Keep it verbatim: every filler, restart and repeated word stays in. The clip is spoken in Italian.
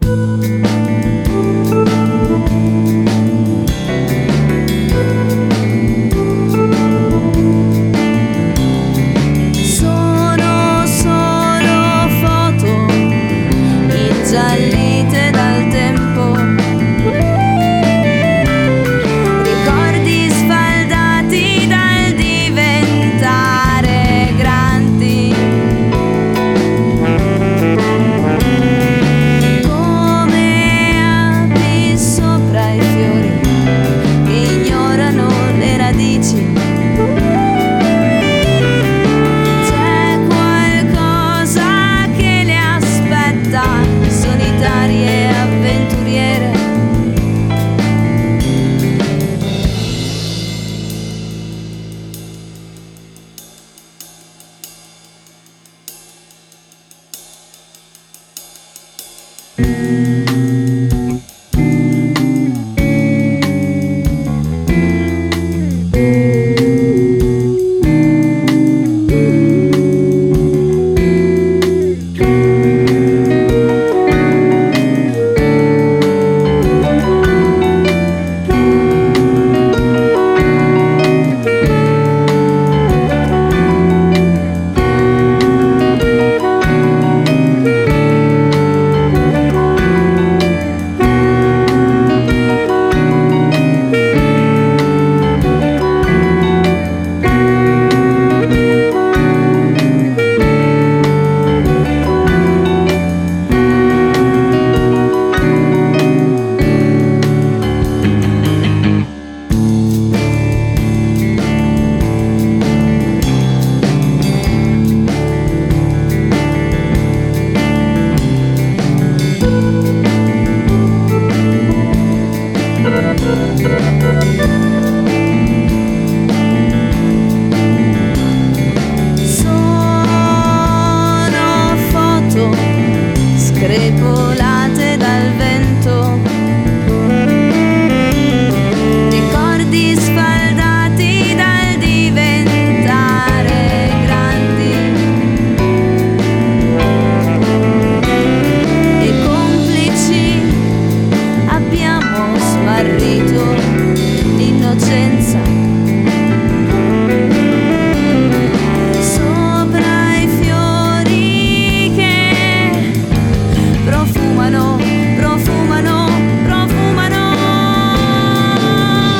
Sono solo foto ingiallite dal tempo, ricordi sfaldati dal diventare grandi, come api sopra i fiori che ignorano le radici. C'è qualcosa che le aspetta, solitarie avventuriere. Sono foto screpolate dal vento,